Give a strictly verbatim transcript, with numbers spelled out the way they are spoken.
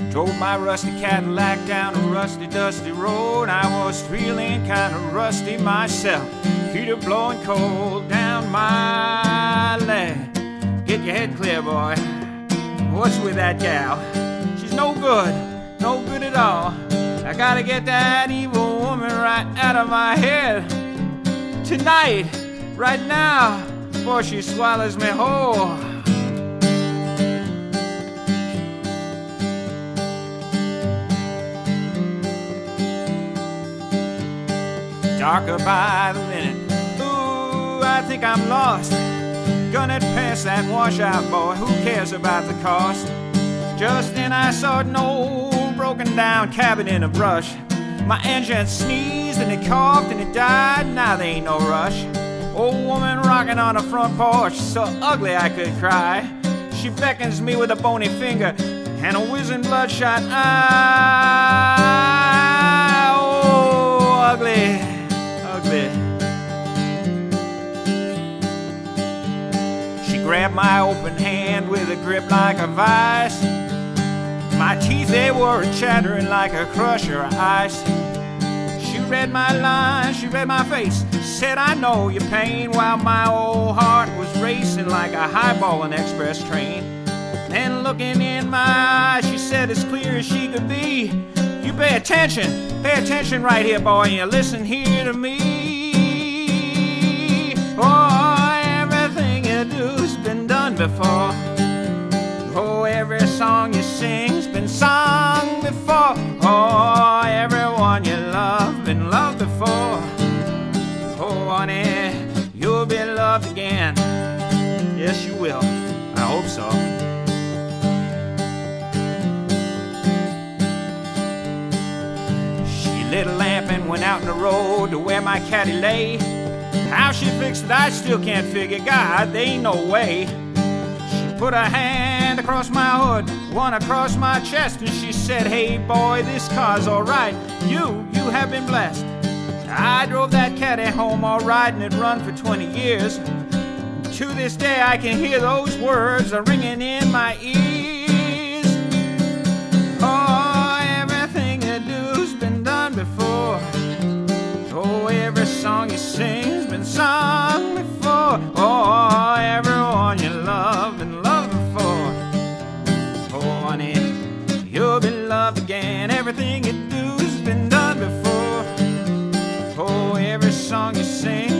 Drove my rusty Cadillac down a rusty, dusty road. I was feeling kind of rusty myself. Heater blowing cold down my leg. Get your head clear, boy. What's with that gal? She's no good, no good at all. I gotta get that evil woman right out of my head. Tonight, right now, before she swallows me whole. Darker by the minute. Ooh, I think I'm lost. Gonna pass that washout, boy. Who cares about the cost? Just then I saw an old broken down cabin in a brush. My engine sneezed and it coughed and it died. Now there ain't no rush. Old woman rocking on the front porch, so ugly I could cry. She beckons me with a bony finger and a whizzing bloodshot eye. Oh, ugly, ugly. She grabbed my open hand with a grip like a vice. My teeth, they were chattering like a crusher of ice. She read my lines, she read my face, said, I know your pain, while my old heart was racing like a highballing express train. Then looking in my eyes, she said as clear as she could be, you pay attention, pay attention right here, boy, and you listen here to me. Oh, everything you do's been done before. Oh, every song you sing's been sung before. Oh, everyone you love been loved before. Oh, honey, you'll be loved again. Yes, you will. I hope so. She lit a lamp and went out in the road to where my caddy lay. How she fixed it, I still can't figure. God, there ain't no way. She put her hand across my hood, one across my chest, and she said, hey boy, this car's alright. You, you have been blessed. I drove that caddy home all right, and it run for twenty years. To this day I can hear those words are ringing in my ears. Oh, everything you do's been done before. Oh, every song you sing's been sung before. Oh, everyone you love been loved before. Oh, honey, you'll be loved again. Everything you do's been done before. Oh, every song you sing